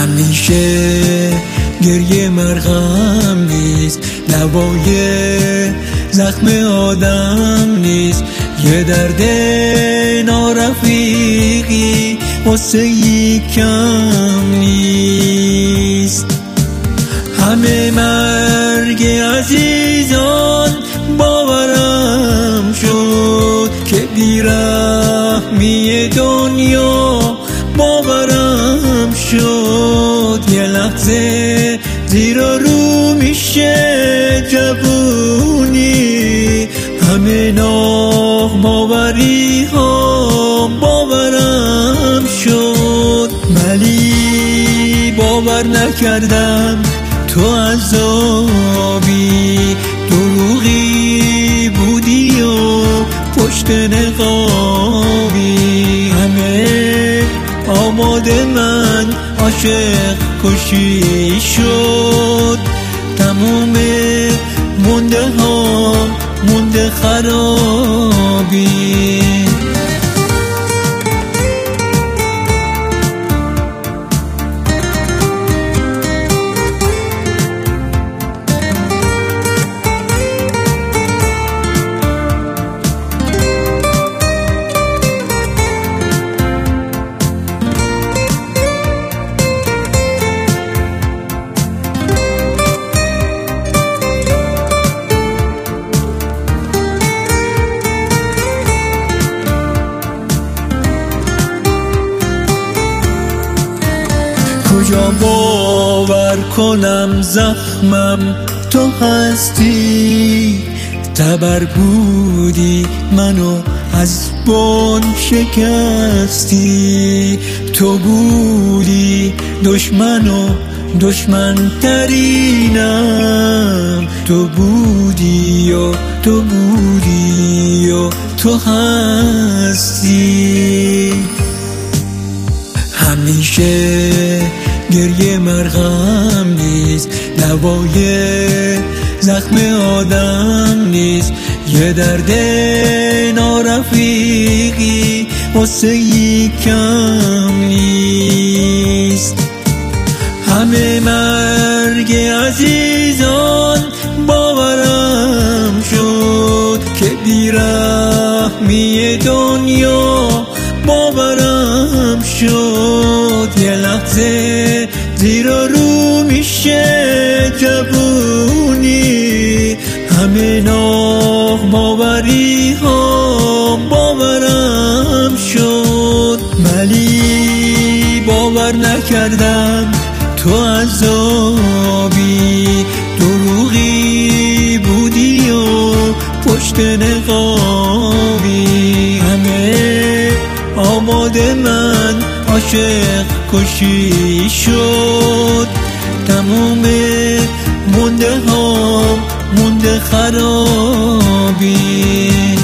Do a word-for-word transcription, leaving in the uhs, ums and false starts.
همیشه گریه مرهم نیست، دوای زخم آدم نیست. یه درد نارفیقی واسه یکم نیست. همه مرگ عزیزان باورم شد که بیرحمی دنیا باورم شد. یه لحظه زیر و رو میشه جوونی، همه ناغماوری ها باورم شد. ولی باور نکردم تو عذابی، دروغی بودی و پشت نقابی. همه آماده من عاشق کشی شد، تموم مونده ها مونده خرابی. کجا باور کنم زخمم تو هستی؟ تبر بودی منو از بن شکستی. تو بودی دشمن و دشمن ترینم، تو بودی و تو بودی و تو هستی. همیشه گریه مرهم نیست، دوای زخم آدم نیست. یه درد نارفیقی واسه یکم نیست. همه مرگ عزیزان باورم شد که بیرحمی دنیا باورم شد. یه لحظه زیر و رو میشه جوونی، همه ناغماوری ها باورم شد. ولی باور نکردم تو عذابی، دروغی بودی و پشت نقابی. همه آماده من عاشق کشی شد، تموم مونده ها مونده خرابی.